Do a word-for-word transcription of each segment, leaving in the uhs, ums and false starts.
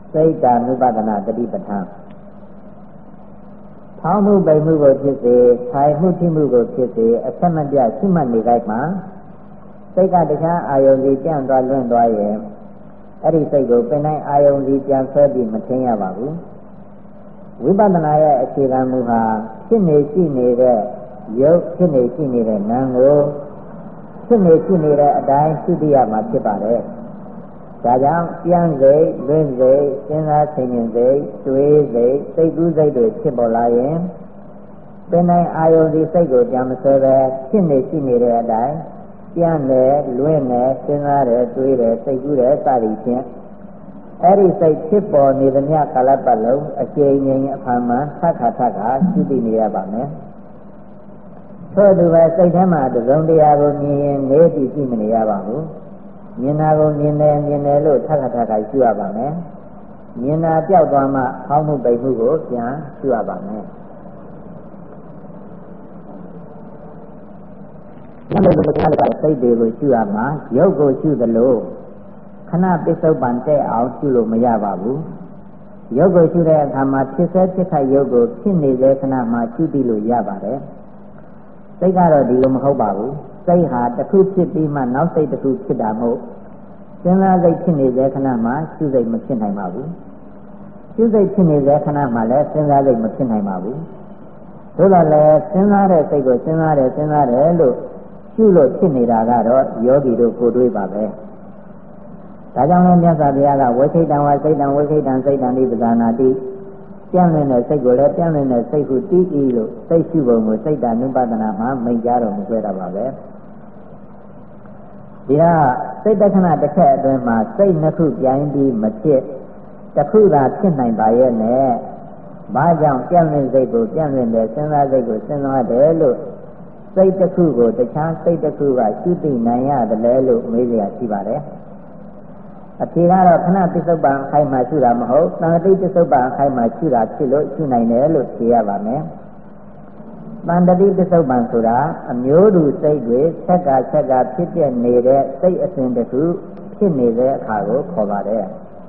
စိတ်ဓာနုပဒနာတတိပဋ္ဌာန်ဖောင်းမှုပိန်မှုကိုဖြစ်စေထိုင်မှုထိမှုကိုဖြစ်စေအဆက်မပြတ်ရှိမှတ်နေလိုက်မှာစိတ်ကတခြားအာယုန်ကြီးကြံ့သွားလွင့်သွားရင်အဲ့ဒီစိတ်ကိုပင်တိုင်းအာယုန်ကြီးပြန်ဆွဲပြီးမထင်ရပါဘူးဝိပဿနာရဲ့အခြေခံမူဟာဖြစ်နေရှိနေတဲ့ရုပ်ဖြစ်နေရှိနေတဲ့နာမ်ကိုဖြစ်နေရှိနေတဲ့အတိုင်းသိသိရမှာဖြစ်ပါတယ်ဒါကြောင့်ပြန်စိတ်လွင့်စိတ်စဉ်းစားဆင်ခြင်စိတ်တွေးစိတ်စိတ်ကူးစိတ်တွေဖြစ်ပေါ်လာရင်ပင်တိုင်းအာယုန်ဒီစိတ်ကိုကြံမဆွဲပဲဖြစ်နေရှိနေတဲ့အတိုင်းပြန်တယ်လွင့်တယ်စဉ်းစားတယ်တွေးတယ်စိတ်ကူးတယ်စသည်ဖြင့်အဲ့ဒီစိတ်ဖြစ်ပေါ်နေသမျှကာလပတ်လုံးအကျဉ်းငြိမ်အဖန်မှန်သက္ခါသက္ခါရှိသိနေရပါမယ်ထို့သူပဲစိတ်ထဲမှာတစုံတရာကိုမြင်ရင်နေပြီးကြည့်မနေရပါဘူးမြင်တာကိုမြင်တယ်မြင်တယ်လို့ထပ်ထပ်ထပ်ရှိရပါမယ်မြင်တာပြောက်သွားမှဖောင်းမှုပိတ်မှုကိုပြန်ရှိရပါမယ်ညနေဘုရားကစိတ်တွေကိုရှိရမှာရုပ်ကိုရှိသလိုခဏပစ္စုပန်တဲ့အောင်ရှိလို့မရပါဘူးရုပ်ကိုရှိတဲ့အခါမှာဖြစ်စေဖြစ်ခိုက်ရုပ်ကိုဖြစ်နေတဲ့ခဏမှာရှိပြီးလို့ရပါတယ်စိတ်ကတော့ဒီလိုမဟုတ်ပါဘူးစိတ်ဟာတစ်ခုဖြစ်ပြီးမှနောက်စိတ်တစ်ခုဖြစ်တာမဟုတ်စဉ်းစားစိတ်ဖြစ်နေတဲ့ခဏမှာရှုစိတ်မဖြစ်နိုင်ပါဘူးရှုစိတ်ဖြစ်နေတဲ့ခဏမှာလည်းစဉ်းစားစိတ်မဖြစ်နိုင်ပါဘူးသို့တော်လည်းစဉ်းစားတဲ့စိတ်ကိုစဉ်းစားတယ်စဉ်းစားတယ်လို့ရှုလို့ဖြစ်နေတာကတော့ယောဂီတို့ကိုယ်တွေ့ပါပဲဒါကြောင့်လည်းမြတ်စွာဘုရားကဝိခိတံဝစိတ်တံဝိခိတံစိတ်တံဒီပဇာနာတိပြန့်နေတဲ့စိတ်ကိုလည်းပြန့်နေတဲ့စိတ်ကိုတီးဤလို့စိတ်ရှိပုံကိုစိတ်တနုပဒနာမှာမိန့်ကြားတော်မူခဲ့တာပါပဲဒီဟာစိတ်တခဏတစ်ချက်အတွင်းမှာစိတ်နှစ်ခုပြိုင်ပြီးမဖြစ်တစ်ခုသာဖြစ်နိုင်ပါရဲ့နဲ့ဘာကြောင့်ပြန့်နေတဲ့စိတ်ကိုပြန့်နေတဲ့စဉ်းစားစိတ်ကိုစဉ်းစားတယ်လို့စိတ်တစ်ခုကိုတခြားစိတ်တစ်ခုကရှုသိနိုင်ရတယ်လေလို့မေးကြရရှိပါတယ်အဖြေကတော့ခဏပစ္စုပန်အခိုက်မှာရှုတာမဟုတ်သံတိပစ္စုပန်အခိုက်မှာရှုတာဖြစ်လို့ရှုနိုင်တယ်လို့ဖြေရပါမယ်သံတိပစ္စုပန်ဆိုတာအမျိုးတူစိတ်တွေဆက်ကဆက်ကဖြစ်ပြနေတဲ့စိတ်အစဉ်တစ်ခုဖြစ်နေတဲ့အခါကိုခေါ်ပါတယ်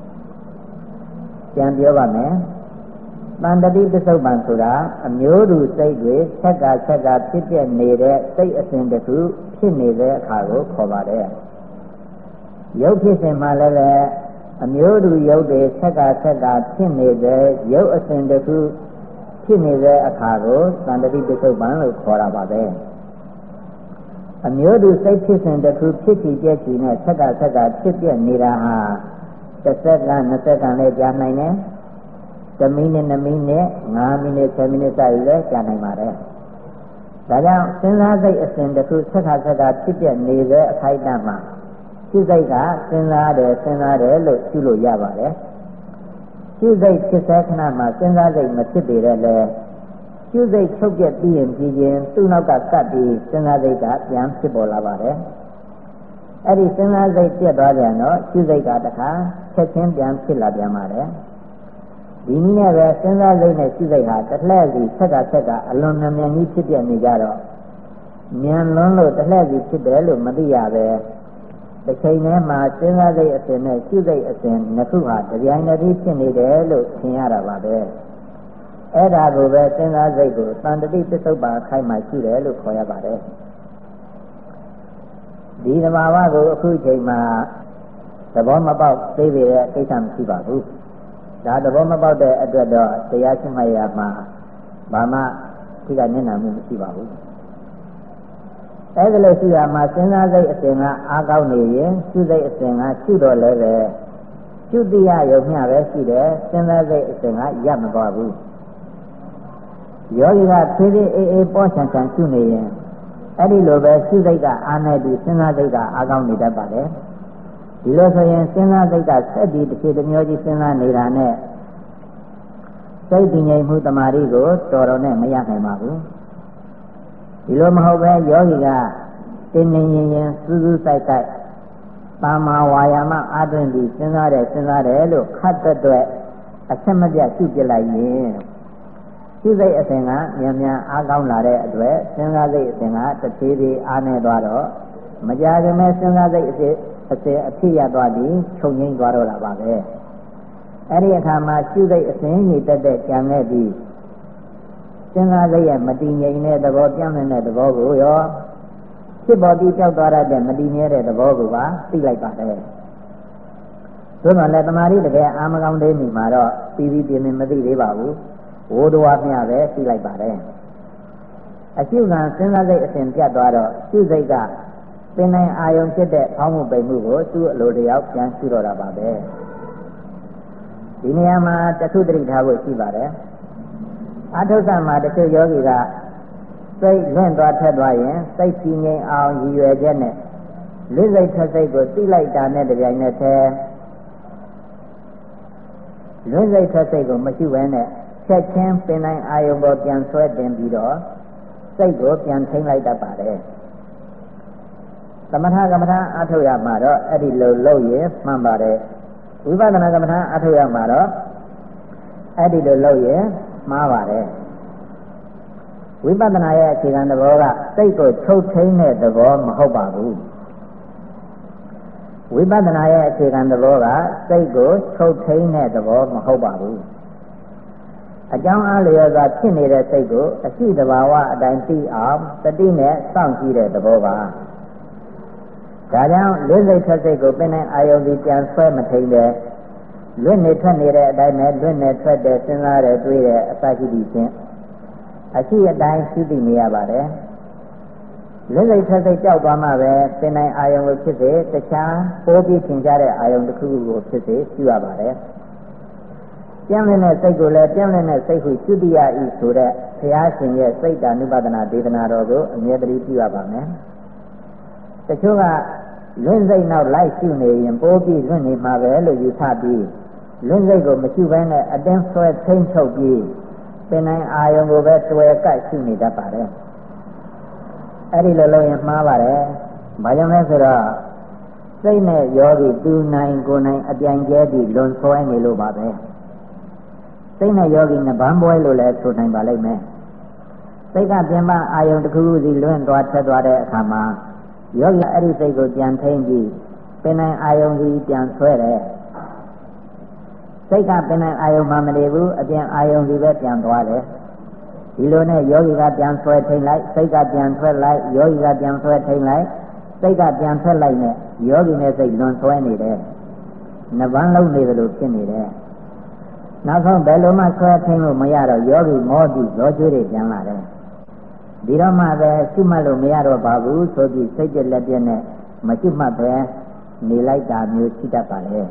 ပြန်ပြောပါမယ်သံတိပစ္စုပန်ဆိုတာအမျိုးတူစိတ်တွေဆက်ကဆက်ကဖြစ်ပြနေတဲ့စိတ်အစဉ်တစ်ခုဖြစ်နေတဲ့အခါကိုခေါ်ပါတယ်ရုပ်ဖြစ်စဉ်မှာလည်းပဲအမျိုးတူရုပ်တွေဆက်ကဆက်ကဖြစ်နေတဲ့ရုပ်အစဉ်တစ်ခုဖြစ်နေတဲ့အခါကိုသန္တိပစ္စုပန်လို့ခေါ်တာပါပဲအမျိုးတူစိတ်ဖြစ်စဉ်တစ်ခုဖြစ်ချီပြည့်ချီနဲ့ဆက်ကဆက်ကဖြစ်ပြနေတာဟာတစ်စက္ကန့်နှစ်စက္ကန့်လည်းကြာနိုင်တယ်တစ်မိနစ်နှစ်မိနစ်ငါးမိနစ်ဆယ်မိနစ်စသည်လည်းကြာနိုင်ပါတယ်ဒါကြောင့်စဉ်းစားစိတ်အစဉ်တစ်ခုဆက်ကဆက်ကဖြစ်ပြနေတဲ့အခိုက်အတန့်မှာရှုစိတ်ကစဉ်းစားတယ်စဉ်းစားတယ်လို့ရှုလို့ရပါတယ်ရှုစိတ်ဖြစ်တဲ့ခဏမှာစဉ်းစားစိတ်မဖြစ်ပေတဲ့လေရှုစိတ်ချုပ်ပြပြီးရင်ပြီးရင်သူ့နောက်ကကပ်ပြီးစဉ်းစားစိတ်ကပြန်ဖြစ်ပေါ်လာပါတယ်အဲ့ဒီစဉ်းစားစိတ်ပြတ်သွားပြန်တော့ရှုစိတ်ကတခါချက်ချင်းပြန်ဖြစ်လာပြန်ပါတယ်ဒီနည်းနဲ့ပဲစဉ်းစားစိတ်နဲ့ရှုစိတ်ဟာတစ်လှည့်စီဆက်ကဆက်ကအလွန်မြန်မြန်ကြီးဖြစ်ပြနေကြတော့မြန်လွန်းလို့တစ်လှည့်စီဖြစ်တယ်လို့မသိရပဲတစ်ချိန်ထဲမှာစဉ်းစားစိတ်အစဉ်နဲ့ရှုစိတ်အစဉ်နှစ်ခုဟာတပြိုင်တည်းဖြစ်နေတယ်လို့ထင်ရတာပါပဲအဲ့ဒါကိုပဲစဉ်းစားစိတ်ကိုသန္တိပစ္စုပန်အခိုက်မှာရှုတယ်လို့ခေါ်ရပါတယ်ဒီသဘာဝကိုအခုချိန်မှာသဘောမပေါက်သေးပေတဲ့ကိစ္စမရှိပါဘူးဒါသဘောမပေါက်တဲ့အတွက်တော့တရားရှိမှရမှာဘာမှဒီကမျက်နှာမှုမရှိပါဘူးအဲ့ဒါလို့ရှိရမှာစဉ်းစားစိတ်အစဉ်ကအားကောင်းနေရင်ရှုစိတ်အစဉ်ကရှုတော့လည်းပဲရှုတိယရုံမျှပဲရှိတယ်စဉ်းစားစိတ်အစဉ်ကရပ်မသွားဘူးယောဂီကဖြည်းဖြည်းအေးအေးပေါ်ဆန်ဆန်ရှုနေရင်အဲ့ဒီလိုပဲရှုစိတ်ကအားနေပြီးစဉ်းစားစိတ်ကအားကောင်းနေတတ်ပါလေဒီလိုဆိုရင်စဉ်းစားစိတ်ကဆက်ပြီးတစ်ချိန်တစ်မျိုးကြီးစဉ်းစားနေတာနဲ့စိတ်တည်ငြိမ်မှုတမာရီကိုတော်တော်နဲ့မရနိုင်ပါဘူးဒီလိုမဟုတ်ပဲယောဂီကတင်းနေရင်ရင်စူးစူးဆိုင်ဆိုင်ပါမာဝါယာမအားသွင်းပြီးစဉ်းစားတယ်စဉ်းစားတယ်လို့ခတ်တဲ့အတွက်အဆက်မပြတ်ရှုပြလိုက်ရင်ရှုစိတ်အစဉ်ကမြန်မြန်အားကောင်းလာတဲ့အတွက်စဉ်းစားစိတ်အစဉ်ကတစ်ဖြည်းဖြည်းအားနေသွားတော့မကြာခင်မဲ့စဉ်းစားစိတ်အစဉ်အစဉ်အဖြစ်ရသွားပြီးချုပ်ငိမ့်သွားတော့တာပါပဲအဲ့ဒီအခါမှာရှုစိတ်အစဉ်ကြီးတက်တဲ့ကြံခဲ့ပြီးစဉ်းစားစိတ်ရဲ့မတည်ငြိမ်တဲ့သဘောပြောင်းနေတဲ့သဘောကိုရောဖြစ်ပေါ်ပြီးကြောက်သွားတဲ့မတည်မြဲတဲ့သဘောကိုပါသိလိုက်ပါတယ်။သို့တော်လည်းတမာရီတကယ်အာမကောင်းသေးနေမှာတော့ပြီးပြီးပြင်းပြင်းမသိသေးပါဘူး။ဝိုးတော်မျှပဲသိလိုက်ပါတယ်။အရှုခံစဉ်းစားစိတ်အစဉ်ပြတ်သွားတော့ရှုစိတ်ကပင်နိုင်အာယုံဖြစ်တဲ့ဖောင်းမှုပိန်မှုကိုသူ့အလိုတယောက်ပြန်ရှုတော့တာပါပဲ။ဒီနေရာမှာတခုတတိထားဖို့ရှိပါတယ်။အထုဆမှာတချို့ယောဂီကစိတ်လွင့်သွားထက်သွားရင်စိတ်ကြည်ငြိမ်အောင်ရည်ရွယ်ချက်နဲ့လိစိတ်ထက်စိတ်ကိုသိလိုက်တာနဲ့တပြိုင်နက်တည်းလွင့်စိတ်ထက်စိတ်ကိုမရှိဘဲနဲ့ချက်ချင်းပင်တိုင်းအာယုံပေါ်ပြန်ဆွဲတင်ပြီးတော့စိတ်ကိုပြန်ထိန်းလိုက်တတ်ပါတယ်သမထကမ္မထာအထုတ်ရမှာတော့အဲ့ဒီလိုလုပ်ရင်မှန်ပါတယ်ဝိပဿနာကမ္မထာအထုတ်ရမှာတော့အဲ့ဒီလိုလုပ်ရင်မှားပါတယ်ဝိပဿနာရဲ့အခြေခံသဘောကစိတ်ကိုချုပ်ထိန်းတဲ့သဘောမဟုတ်ပါဘူးဝိပဿနာရဲ့အခြေခံသဘောကစိတ်ကိုချုပ်ထိန်းတဲ့သဘောမဟုတ်ပါဘူးအကြောင်းအားလျော်စွာဖြစ်နေတဲ့စိတ်ကိုအရှိတဘာဝအတိုင်းသိအောင်တတိနဲ့စောင့်ကြည့်တဲ့သဘောပါဒါကြောင့်လွတ်စိတ်ထွက်စိတ်ကိုပင်နဲ့အာယုံဒီပြန်ဆွဲမထိန်တဲ့လွတ်နေထွက်နေတဲ့အတိုင်းနဲ့လွတ်နေထွက်တဲ့စဉ်းစားတဲ့တွေးတဲ့အစရှိသည်ဖြင့်အရှိအတိုင်းရှိသိနေရပါတယ်လွတ်စိတ်ထွက်စိတ်ကြောက်သွားမှပဲပင်နိုင်အာယုံကိုဖြစ်စေတခြားပိုးပြီးထင်ရှားတဲ့အာယုံတစ်ခုခုကိုဖြစ်စေရှိရပါတယ်ကျမ်းလည်းနဲ့စိတ်ကိုလည်းကျမ်းလည်းနဲ့စိတ်ကိုရှုတိယဤဆိုတဲ့ဘုရားရှင်ရဲ့စိတ်ဓာနုပဒနာဒေသနာတော်ကိုအမြဲတည်းပြုရပါမယ်တချို့ကလွင့်စိတ်နောက်လိုက်ရှုနေရင်ပိုးပြီးလွင့်နေမှာပဲလို့ယူဆပြီးလွင့်စိတ်ကိုမရှုဘဲနဲ့အတင်းဆွဲထိန်းချုပ်ပြီးပင်နိုင်အာယုံကိုပဲတွယ်ကပ်ရှုနေတတ်ပါတယ်အဲ့ဒီလိုလုပ်ရင်မှားပါတယ်ဘာကြောင့်လဲဆိုတော့စိတ်နဲ့ယောဂီသူနိုင်ကိုနိုင်အပြိုင်ကျဲပြီးလွန်ဆွဲနေလို့ပါပဲစိတ်နဲ့ယောဂီနှစ်ပန်းပွဲလို့လည်းဆိုနိုင်ပါလိမ့်မယ်စိတ်ကပြင်ပအာယုံတစ်ခုခုစီလွင့်သွားထက်သွားတဲ့အခါမှာယောဂီအဲ့ဒီစိတ်ကိုပြန်ထိန်းပြီးပင်နိုင်အာယုံစီပြန်ဆွဲတယ်စိတ်ကပင်နိုင်အာယုံမှမနေဘူးအပြင်အာယုံစီပဲပြန်သွားတယ်ဒီလိုနဲ့ယောဂီကပြန်ဆွဲထိန်းလိုက်စိတ်ကပြန်ထွက်လိုက်ယောဂီကပြန်ဆွဲထိန်းလိုက်စိတ်ကပြန်ထွက်လိုက်နဲ့ယောဂီနဲ့စိတ်လွန်ဆွဲနေတယ်နှစ်ပန်းလုံးနေတယ်လို့ဖြစ်နေတယ်နောက်ဆုံးဘယ်လိုမှဆွဲထိန်းလို့မရတော့ယောဂီမောပြီးဇောကျွေးတွေပြန်လာတယ်ဒီတော့မှပဲရှုမှတ်လို့မရတော့ပါဘူးဆိုပြီးစိတ်ပြက်လက်ပြက်နဲ့မရှုမှတ်ပဲနေလိုက်တာမျိုးရှိတတ်ပါလေ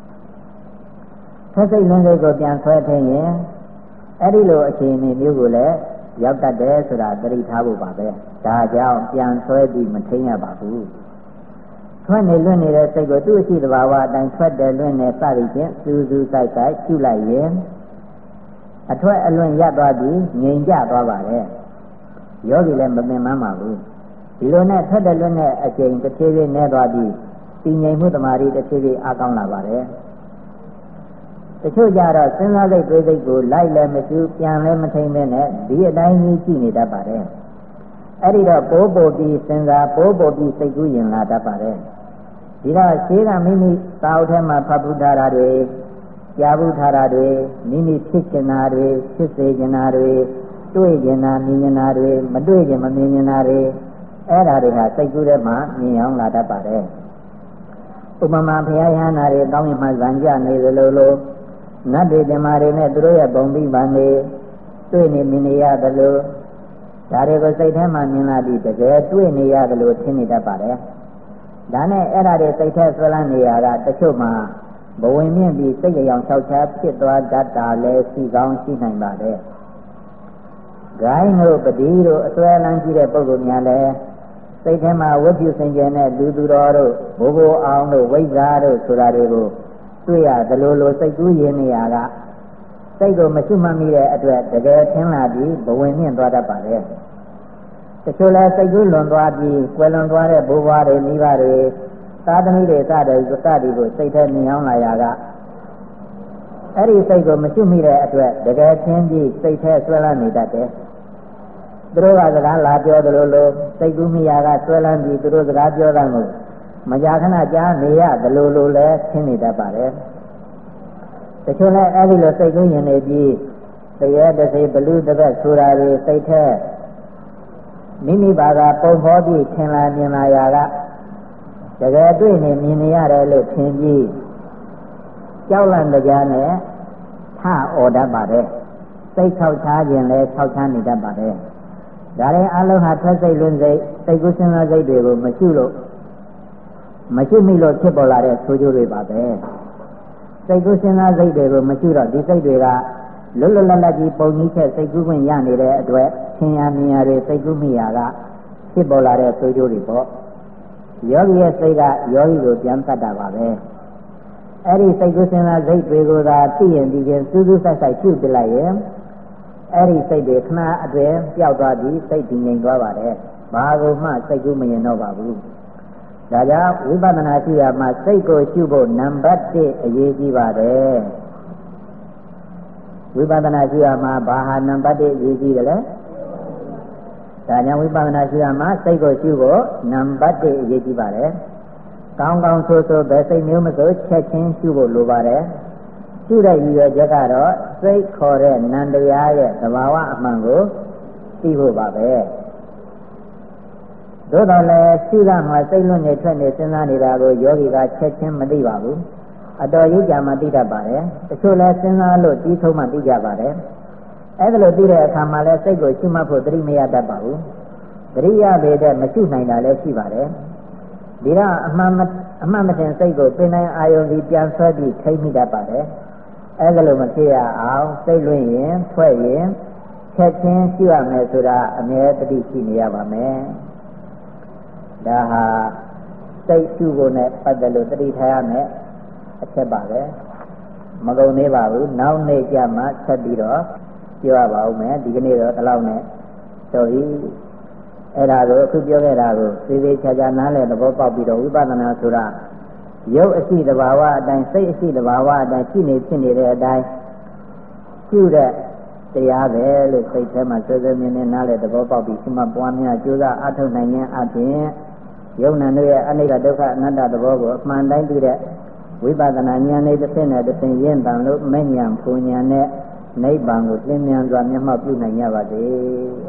ဆက်စိတ်လွန်စိတ်ကိုပြန်ဆွဲထိန်းရင်အဲ့ဒီလိုအခြေအနေမျိုးကိုလည်းရောက်တတ်တယ်ဆိုတာသတိထားဖို့ပါပဲဒါကြောင့်ပြန်ဆွဲပြီးမထိန်းရပါဘူးထွက်နေလွင့်နေတဲ့စိတ်ကိုသူ့အရှိတဘာဝအတိုင်းထွက်တယ်လွင့်နေစသည်ဖြင့်စူးစူးဆိုင်ဆိုင်ရှုလိုက်ရင်အထွက်အလွင့်ရပ်သွားပြီးငြိမ်ကျသွားပါတယ်ယောဂီလည်းမပင်ပန်းပါဘူးဒီလိုနဲ့ထွက်တယ်လွင့်တဲ့အချိန်တစ်ဖြည်းဖြည်းနဲ့သွားပြီးတည်ငြိမ်မှုတမာရီတစ်ဖြည်းဖြည်းအားကောင်းလာပါတယ်တချို့ကြတော့စဉ်းစားစိတ်တွေးစိတ်ကိုလိုက်လည်းမရှုပြန်လည်းမထိန်ပဲနဲ့ဒီအတိုင်းကြီးကြည့်နေတတ်ပါတယ်အဲ့ဒီတော့ပိုးပိုပြီးစဉ်းစားပိုးပိုပြီးစိတ်ကူးရင်လာတတ်ပါတယ်ဒီတော့ရှင်းကမိမိသာဝတ္ထမှာဖတ်ဖူးထားတာတွေကြားဖူးထားတာတွေမိမိဖြစ်ကျင်တာတွေဖြစ်စေကျင်တာတွေတွေ့ကျင်တာမြင်ကျင်တာတွေမတွေ့ကျင်မမြင်ကျင်တာတွေအဲ့ဒါတွေဟာစိတ်ကူးထဲမှာမြင်အောင်လာတတ်ပါတယ်ဥပမာဘုရားယဟနာတွေကောင်းကင်မှာဇံကြနေသလိုလိုနတ်တွေဓမ္မတွေနဲ့သူတို့ရဲ့ပုံပြီးပါနေတွေ့နေမြင်နေရသလိုဒါတွေကိုစိတ်ထဲမှာမြင်လာပြီးတကယ်တွေ့နေရသလိုထင်နေတတ်ပါတယ်ဒါနဲ့အဲ့ဒါတွေစိတ်ထဲဆွဲလန်းနေရတာတချို့မှာဘဝင်မြင့်ပြီးစိတ်ကြောင်၆ချာဖြစ်သွားတတ်တာလည်းရှိကောင်းရှိနိုင်ပါတယ်ဂိုင်းတို့ပတိတို့အစွဲလန်းကြီးတဲ့ပုဂ္ဂိုလ်များလည်းစိတ်ထဲမှာဝိပုစင်ကြယ်နဲ့လူသူတော်တို့ဘိုးဘိုးအောင်တို့ဝိဇ္ဇာတို့ဆိုတာတွေကိုတွေ့ရသလိုလိုစိတ်ကူးရင်းနေရတာစိတ်ကိုမရှိမှမိတဲ့အတွက်တကယ်ထင်လာပြီးဘဝင်မြင့်သွားတတ်ပါတယ်တချို့လဲစိတ်ကူးလွန်သွားပြီးကွယ်လွန်သွားတဲ့ဘိုးဘွားတွေမိဘတွေသာသမီတွေစတဲ့စသည်ကိုစိတ်ထဲမြင်အောင်လာရတာအဲ့ဒီစိတ်ကိုမရှိမိတဲ့အတွက်တကယ်ချင်းပြီးစိတ်ထဲဆွဲလန်းနေတတ်တယ်သူတို့ကစကားလာပြောသလိုလိုစိတ်ကူးမိရကဆွဲလန်းပြီးသူတို့စကားပြောတာကိုမကြာခဏကြားနေရသလိုလိုလဲရှင်းနေတတ်ပါတယ်တချို့လည်းအဲ့ဒီလိုစိတ်ကူးရင်နေပြီးတရားတစ်စိဘလူတစ်ပတ်ဆိုတာတွေစိတ်ထဲမိမိဘာသာပုံဖော်ပြီးထင်လာမြင်လာရာကတကယ်တွေ့နေမြင်နေရတယ်လို့ထင်ပြီးကြောက်လန့်တရားနဲ့ထအော်တတ်ပါတယ်စိတ်ထောက်ချခြင်းလည်းထောက်ချနေတတ်ပါတယ်ဒါရင်အလုံးဟာထွက်စိတ်လွန်စိတ်စိတ်ကူးစဉ်းစားစိတ်တွေကိုမရှိလို့မရှိမိလို့ဖြစ်ပေါ်လာတဲ့ဆိုးကျိုးတွေပါပဲစိတ်ကူးစဉ်းစားစိတ်တွေကိုမရှိတော့ဒီစိတ်တွေကလွတ်လွတ်လပ်လပ်ကြီးပုံကြီးချက်စိတ်ကူးခွင့်ရနေတဲ့အတွက်သင်ရမြင်ရတွေစိတ်ကူးမိရာကဖြစ်ပေါ်လာတဲ့ဆိုးကျိုးတွေပေါ့ယောဂီရဲ့စိတ်ကယောဂီကိုပြန်တတ်တာပါပဲအဲ့ဒီစိတ်ကူးစဉ်းစားစိတ်တွေကိုသာသိရင်ဒီကျင်စူးစူးဆိုင်ဆိုင်ရှုပြလိုက်ရင်အဲ့ဒီစိတ်တွေခဏအတွင်းပျောက်သွားပြီးစိတ်တည်ငြိမ်သွားပါတယ်ဘာကိုမှစိတ်ကူးမရင်တော့ပါဘူးဒါကြောင့်ဝိပဿနာရှိရမှာစိတ်ကိုရှုဖို့နံပါတ်တစ်အရေးကြီးပါတယ်ဝိပဿနာရှိရမှာဘာဟာနံပါတ်တစ်အရေးကြီးတယ်လဲဒါကြောင့်ဝိပဿနာရှိရမှာစိတ်ကိုရှုဖို့နံပါတ်တစ်အရေးကြီးပါတယ်ကောင်းကောင်းဆိုဆိုဘယ်စိတ်မျိုးမဆိုချက်ချင်းရှုဖို့လိုပါတယ်ရှုတဲ့ရည်ရွယ်ချက်ကတော့စိတ်ခေါ်တဲ့နံတရားရဲ့သဘာဝအမှန်ကိုသိဖို့ပါပဲသို့တော်လည်းရှုရမှာစိတ်လွတ်နေထွက်နေစဉ်းစားနေတာကိုယောဂီကချက်ချင်းမသိပါဘူးအတော်ကြီးကြာမှသိတတ်ပါတယ်တချို့လည်းစဉ်းစားလို့တီးထုံးမှသိကြပါတယ်အဲ့ဒါလိုသိတဲ့အခါမှာလည်းစိတ်ကိုရှုမှတ်ဖို့သတိမရတတ်ပါဘူးသတိရပေတဲ့မရှုနိုင်တာလည်းရှိပါတယ်ဒီတော့အမှန်အမှန်မတင်စိတ်ကိုပင်တိုင်းအာယုံကြီးပြန်ဆွဲပြီးထိမ့်မိတတ်ပါတယ်အဲ့ဒါလိုမဖြစ်ရအောင်စိတ်လွင့်ရင်ထွက်ရင်ချက်ချင်းရှုရမယ်ဆိုတာအမြဲတတိရှိနေရပါမယ်ဒါဟာစိတ်ရှုဖို့နဲ့ပတ်သက်လို့တတိထားရမယ်အချက်ပါပဲမကုန်သေးပါဘူးနောက်နေ့ကျမှဆက်ပြီးတော့ပြောရပါဦးမယ်ဒီကနေ့တော့ဒီလောက်နဲ့ဆိုပြီးအဲ့ဒါကိုအခုပြောခဲ့တာကိုသေသေးချာချာနားလည်သဘောပေါက်ပြီးတော့ဝိပဿနာဆိုတာရုပ်အရှိတဘာဝအတိုင်းစိတ်အရှိတဘာဝအတိုင်းရှိနေဖြစ်နေတဲ့အတိုင်းရှုတဲ့တရားပဲလို့စိတ်ထဲမှာဆွေးဆွေးမြင်းမြင်းနားလည်သဘောပေါက်ပြီးရှိမှပွားများကြိုးစားအထောက်နိုင်ခြင်းအပြင်ယုံနာတို့ရဲ့အနိစ္စဒုက္ခအနတ္တသဘောကိုအမှန်တိုင်းသိတဲ့ဝိပဿနာဉာဏ်လေးတစ်ဆင့်နဲ့တစ်ဆင့်ရင့်တန်လို့မဉဏ်ပူဉဏ်နဲ့နိဗ္ဗာန်ကိုသင်မြန်စွာမျက်မှောက်ပြုနိုင်ကြပါစေ